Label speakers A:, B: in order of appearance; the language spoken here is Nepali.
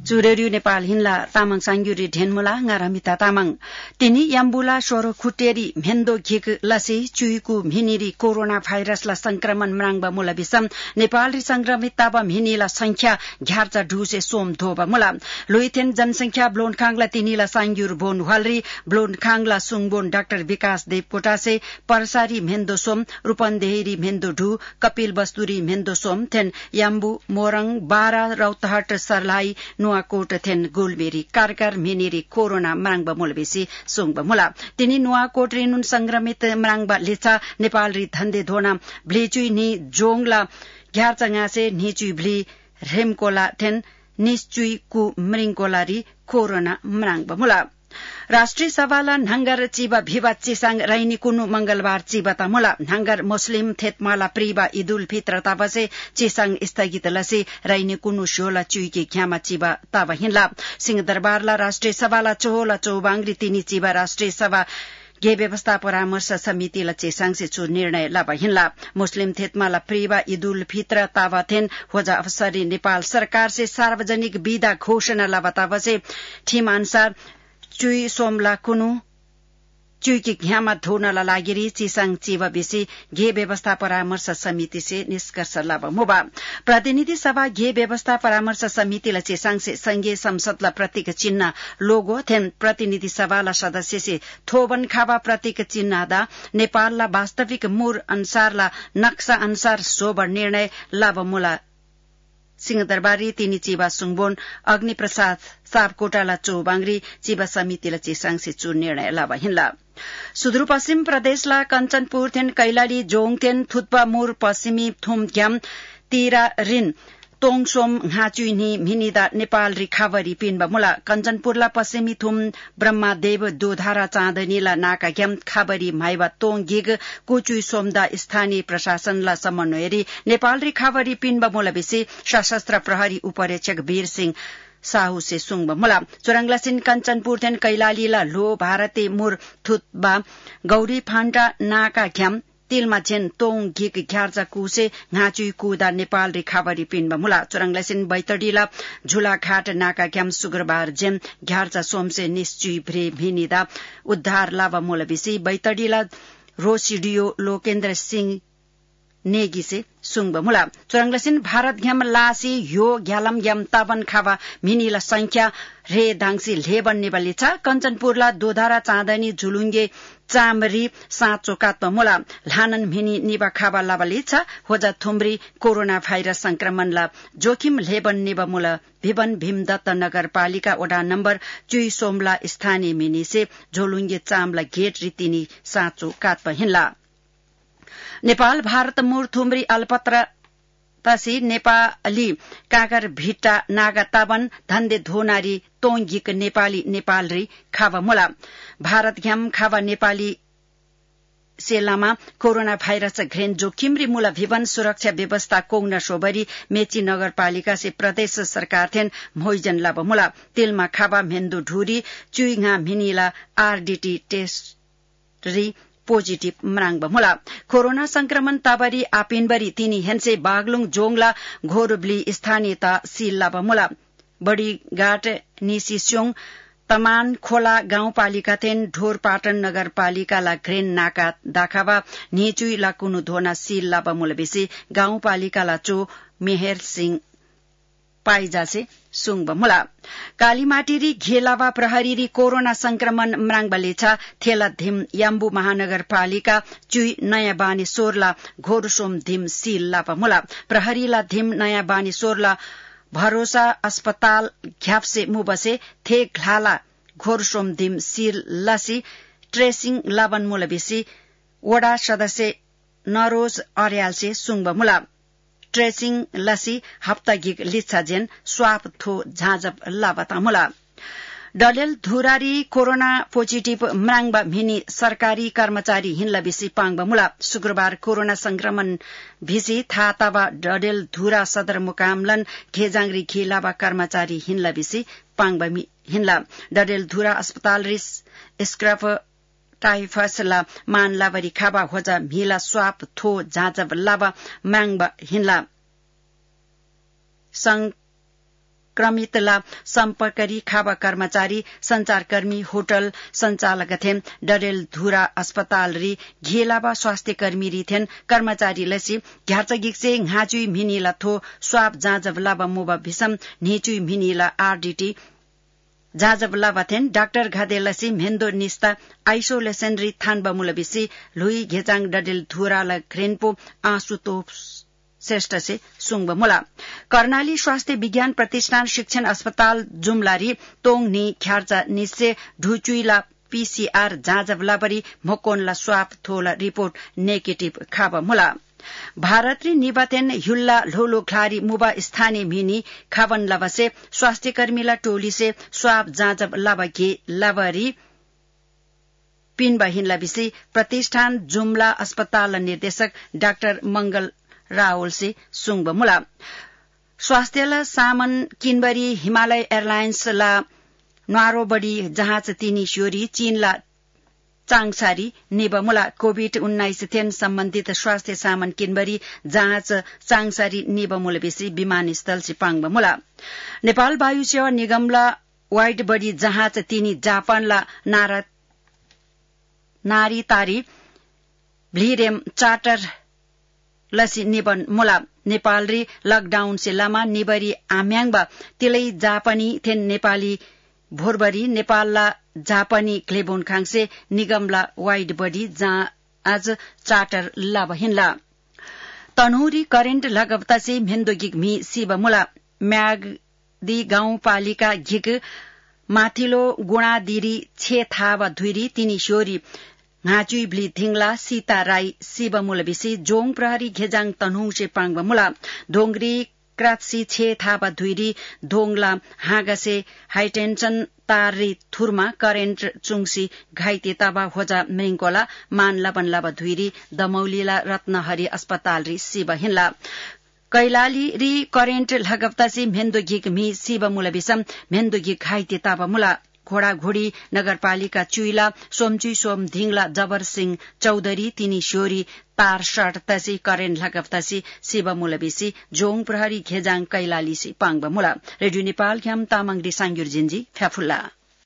A: चुरेरियो नेपाल हिन्ला तामाङ सांग्युरी ढेनमुला ngaramita तामाङ तिनी याम्बुला सोरो खुटेरी भेन्दो घिक लसी चुइकु भिनिरी कोरोना भाइरसला संक्रमण म्राङबा मुला बिसम नेपाल रि संक्रमित ताबा भिनिला संख्या घ्यार्चा ढुसे सोम धोबा मुला लोइथेन जनसंख्या ब्लोनखाङला तिनीला सांग्युर बोन हलरी ब्लोनखाङला सुङबोन डाक्टर विकास देव कोटासे परसारी भेन्दो सोम रूपन्देही भेन्दो ढु कपिल बस्तुरी भेन्दो सोम थेन याम्बु मोरङ बारा रौतहट सरलाई नुवाकोट थेन गोलबेरी कारकार मेनेरी कोरोना म्राङबा मुलबेसी सोङबा मुला तिनी नुवाकोट रिनुन संक्रमित म्राङबा लेचा नेपाल रि धन्दे धोना भ्लेचुई नि जोङला घ्यारचंगासे निचुई भ्ली रेमकोला थेन निश्चुई कु मृङकोला रि कोरोना म्राङबा मुला राष्ट्रिय सभाला नंगर चिबा भिबा चिसाङ राइनी कुनु मंगलबार चिबा मुला नंगर मुस्लिम थेतमाला प्रिबा ईदुल फित्र ताबसे चिसाङ स्थगित लसे राइनी कुनु शोला चुइके घ्यामा चिबा ताबा हिन्ला सिंहदरबारला राष्ट्रिय सभाला चोहोला चौबाङ्ग्री तिनी चिबा राष्ट्रिय सभा गे व्यवस्था परामर्श समितिला चेसाङसे चो निर्णय लाबा हिन्ला मुस्लिम थेतमाला प्रिबा ईदुल फित्र ताबाथेन होजा अफसरी नेपाल सरकार से सार्वजनिक विदा घोषणा लाबा ताबसे ठिम अनुसार चुई सोमला कुनु चुइकी घ्यामा धोनला लागिरी चिसाङ चिवा बेसी घे व्यवस्था परामर्श समिति से निष्कर्ष लाभ मुबा प्रतिनिधि सभा घे व्यवस्था परामर्श समितिला चिसाङ से संघीय संसदला प्रतीक चिन्ह लोगो थेन प्रतिनिधि सभाला सदस्य से थोबन खाबा प्रतीक चिन्ह दा नेपालला वास्तविक मूर अनुसारला नक्शा अनुसार सोबर निर्णय लाभ मुला सिंहदरबारी तिनी चिबा सुङबोन अग्नि प्रसाद सापकोटाला चौबाङ्ग्री चिबा समितिला चिसाङसे चु निर्णय लाबा हिन्ला सुदूरपश्चिम प्रदेशला कञ्चनपुर थेन कैलाली जोङथेन थुत्पा मुर पश्चिमी थुमघ्याम तिरा रिन तोङसोम घाचुइनी मिनिदा नेपाल रि खावरी पिनबा मुला कञ्चनपुरला पश्चिमी थुम ब्रह्मादेव दोधारा चाँदनीला नाका घ्याम खावरी माइवा तोङ गिग कुचुई सोमदा स्थानीय प्रशासनला समन्वय रि नेपाल रि खावरी पिनबा मुला बेसी सशस्त्र प्रहरी उपरीक्षक वीर सिंह साहू से सुङबा मुला चोरङलासिन कञ्चनपुर थेन कैलालीला लो भारती मुर थुत्बा गौरी फान्टा नाका घ्याम तिलमा झेन तोङ घिक घ्यार्चा कुसे घाचुई कुदा नेपाल रि खावरी पिनबा मुला चोरङलासिन बैतडीला झुलाघाट नाका घ्याम शुक्रबार झेम घ्यार्चा सोमसे निश्चुई भ्रे भिनिदा उद्धार लावा मुला बिसी बैतडीला रोसिडियो लोकेन्द्र सिंह नेगी से सुङबा मुला चोरङलासिन भारत घ्याम लासी यो घ्यालम घ्याम ताबन खावा मिनिला संख्या रे दाङसी लेबन नेबली छ कञ्चनपुरला दोधारा चाँदनी झुलुङ्गे चामरी साँचो कात्म मुला लानन मिनी निबा खाबा लाबली छ होजा थुम्री कोरोना भाइरस संक्रमणला जोखिम लेबन नेबा मुला भिवन भीमदत्त नगरपालिका वडा नम्बर चुई सोमला स्थानीय मिनी से झोलुङ्गे चामला गेट रितिनी साँचो कात्म हिन्ला नेपाल भारत मुर थुम्री अल्पत्र तसी नेपाली कागर भिट्टा नागा ताबन धन्दे धोनारी तोङगिक नेपाली नेपाल रि खावा मुला भारत घ्याम खावा नेपाली सेलामा कोरोना भाइरस घ्रेन जोखिम रि मुला भिवन सुरक्षा व्यवस्था कोंगना सोबरी मेची नगरपालिका से प्रदेश सरकार थेन मोइजन लाबा मुला तिलमा खावा मेन्दु ढुरी चुइङा मिनिला आरडीटी टेस्ट रि पोजिटिभ म्राङबा मुला कोरोना संक्रमण ताबरी आपिनबरी तिनी हेन्से बागलुङ जोङला घोरब्ली स्थानीयता सिल्लाबा मुला बडीघाट निसिस्योङ तमान खोला गाउँपालिका थेन ढोरपाटन नगरपालिकाला ग्रेन नाका दाखावा निचुई लाकुनु धोना सिल्लाबा मुला बेसी गाउँपालिकाला चो मेहेर सिंह पाइजासे सुङबा मुला कालीमाटीरी घेलावा प्रहरीरी कोरोना संक्रमण म्राङबले छ थेला धिम याम्बु महानगरपालिका चुई नयाँ बानी सोरला घोरसोम धिम सील लापा मुला प्रहरीला धिम नयाँ बानी सोरला भरोसा अस्पताल घ्याप्से मुबसे थे घ्लाला घोरसोम धिम सील लसी ट्रेसिङ लाबन मुला बेसी वडा सदस्य नरोज अर्यालसे सुङबा मुला ट्रेसिङ लसी हप्ता गिग लिच्छा जेन स्वाप थो झाँजप लाबता मुला डडेल धुरारी कोरोना पोजिटिभ म्राङबा भिनी सरकारी कर्मचारी हिन्ला बिसी पाङबा मुला शुक्रबार कोरोना संक्रमण भिसी थाताबा डडेल धुरा सदरमुकामलन घेजाङ्ग्री घेलाबा कर्मचारी हिन्ला बिसी पाङबा हिन्ला डडेल धुरा अस्पताल रिस स्क्रफ टाइफसला मानलावरी खाबा होजा मिला स्वाप थो झाँजब लाबा म्राङबा हिन्ला संक्रमितला सम्पर्करी खाबा कर्मचारी संचारकर्मी होटल संचालक थेन डडेलधुरा अस्पताल री घेलाबा स्वास्थ्य कर्मी री थेन कर्मचारी लसी घ्याचगिक्से घाचुई मिनीला थो स्वाब जाँजब लाबा मोबा भिसम निचुई मिनीला आरडीटी जाँजब लाबा थेन डाक्टर घादे लसी मेन्दो निस्ता आइसोलेसन री थानबा मुलबिसी लुई घेचाङ डडेलधुरा ल घ्रेनपो आशुतोष श्रेष्ठ से सुंगब मुला कर्णाली स्वास्थ्य विज्ञान प्रतिष्ठान शिक्षण अस्पताल जुमलारी तोङ नि ख्यार्चा निसे ढुचुइला पीसीआर जाँजब लाबरी मोकोनला स्वाप थोला रिपोर्ट नेगेटिभ खाब मुला भारत री निबातेन हुल्ला लोलो खलारी मुबा स्थानीय मिनी खावन लबसे स्वास्थ्य कर्मीला टोली से स्वाब जाँजब लाबगे लाबरी पिनबा हिनला बिसी प्रतिष्ठान जुमला अस्पताल निर्देशक डाक्टर मंगल रावल से सुंगब मुला स्वास्थ्यला सामन किनबरी हिमालय एयरलाइन्स ला नारोबडी जहाज तिनी श्योरी चीनला चाङसारी नेब मुला कोभिड-19 थेन सम्बन्धित स्वास्थ्य सामान किनबरी जहाज चाङसारी नेब मुलबेसी विमानस्थल से पाङब मुला नेपाल वायु सेवा निगमला वाइड बडी जहाज तिनी जापानला नारी तारी भ्लिरेम चार्टर लसी निबन मुला नेपाल री लकडाउन से लामा निबरी आम्याङबा तिलै जापानी थेन नेपाली भोरबरी नेपालला जापानी क्लेबोन खाङसे निगमला वाइड बडी आज चार्टर लाभ हिनला तनहुरी करेन्ट लगवता से मेन्दो गिग मी सिब मुला म्यागदी गाउँपालिका गिग माथिलो गुणादिरी छे थावा धुइरी तिनी श्योरी घाचुई ब्ली थिङला सीता राई सिब मुलबिसी जोङ प्रहरी घेजाङ तनहुङ से पाङब मुला धोंगरी क्रात्सी छे थाबा धुइरी धोङला हागसे हाइटेन्सन तारी थुरमा करेन्ट चुङसी घाइते ताबा होजा मेङकोला मानला बनलाबा धुइरी दमौलीला रत्नहरी अस्पताल री सिब हिनला कैलाली री करेन्ट लगप्तासी मेन्दो गिग मी सिब मुलबिसम मेन्दो गिग घाइते ताबा मुला घोडाघोडी नगरपालिका चुइला सोमचुई सोम धिङला जबर सिंह चौधरी तिनी श्योरी तार शर्ट तसी करेन्ट लगप्तासी सिब मुलबिसी जोङ प्रहरी घेजाङ कैलाली सी पाङब मुला रेडियो नेपाल घ्याम तामाङ डी सांग्युर जिन्जी फ्याफुल्ला